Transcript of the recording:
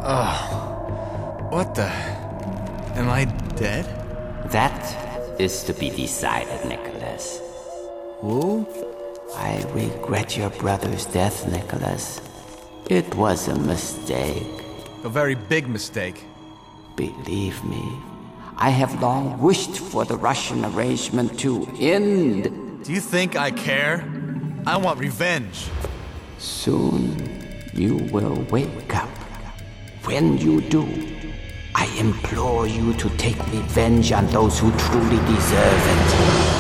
Oh, what the? Am I dead? That is to be decided, Nicholas. Who? I regret your brother's death, Nicholas. It was a mistake. A very big mistake. Believe me, I have long wished for the Russian arrangement to end. Do you think I care? I want revenge. Soon you will wake up. When you do, I implore you to take revenge on those who truly deserve it.